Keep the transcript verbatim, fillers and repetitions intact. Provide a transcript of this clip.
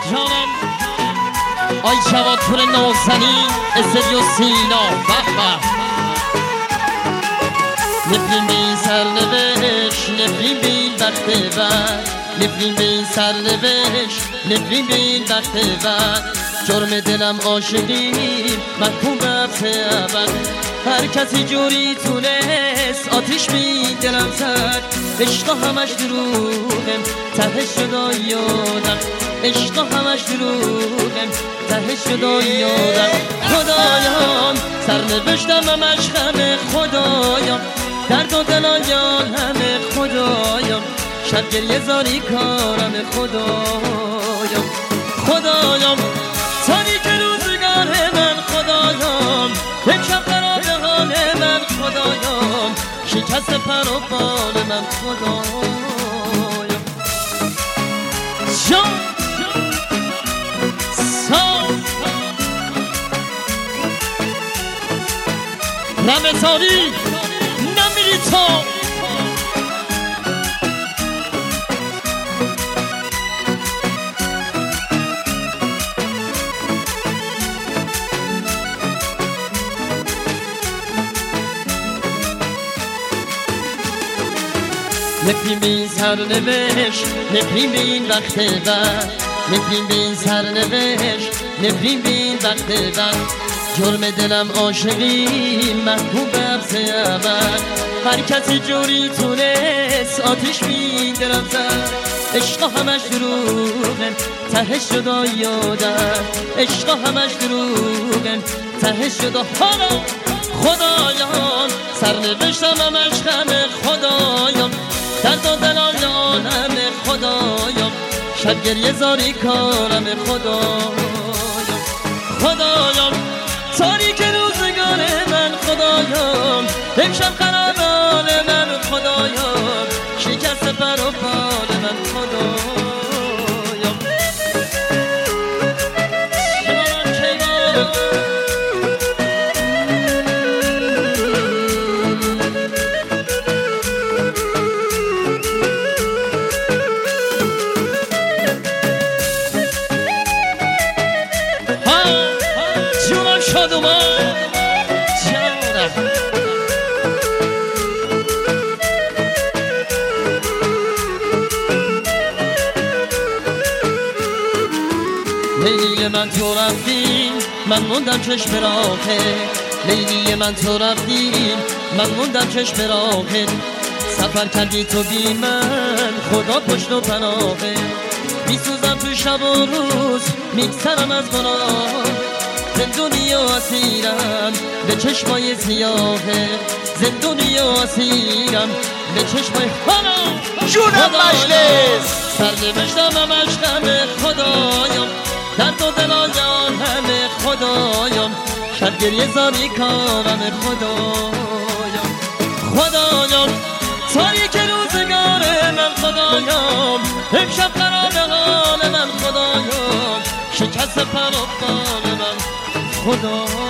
جانم آی جواد پور نازنین استدیو سینا بخبه نفرین به این سرنوشت نفرین به این وقت بد نفرین به این سرنوشت نفرین به این وقت بد جرم دلم عاشقی محکوم به حبس ابد هر کسی جوری تونست آتیش بی دلم زد عشقا همش دروغم تهش شدا یادم عشقا همش دروغم تهش شدا یادم خدایم سرنوشتم همش غمه خدایم درد و دلایم همه خدایم شب گریه زاری کارم خدایم خدایم تاریک روزگار من خدایم امشب خراب حال من خدایم شکست پر و بال من خدایم جان ساز رمضانی نمیری تو نفرین به این سرنوشت نفرین به این وقت بد نفرین به این سرنوشت نفرین به این وقت بد جرم دلم عاشقی محکوم به حبس ابد هر کسی جوری تونست آتیش بی دلم زد عشقا همش دروغن تهش شدا یادم عشقا همش دروغن تهش شدا حالا خدایان سرنوشتم همش غم خدایم درد و دلال عالم خدایم شب گریه زاری کارم خدایم خدایم تاریک روزگار من خدایم امشب خراب حال من خدایم شکست پر و پال من خدایم شادومان جانم لیلی من تو رفتی من موندم چشم راهت لیلی من تو رفتی من موندم چشم راهت سفر کردی تو بی من خدا پشت و پناهت میسوزم تو شب و روز میگذرم از گناه زندونی و اسیرم به چشمای سیاهه زندونی و اسیرم به چشمای حالا جونم مجلس سرنوشتم همش غم خدایم درد و دلایم همه خدایم شب گریه زاری کارم خدایم خدایم تاریک روزگار من خدایم امشب خراب حال من خدایم شکست پر و بال من خدا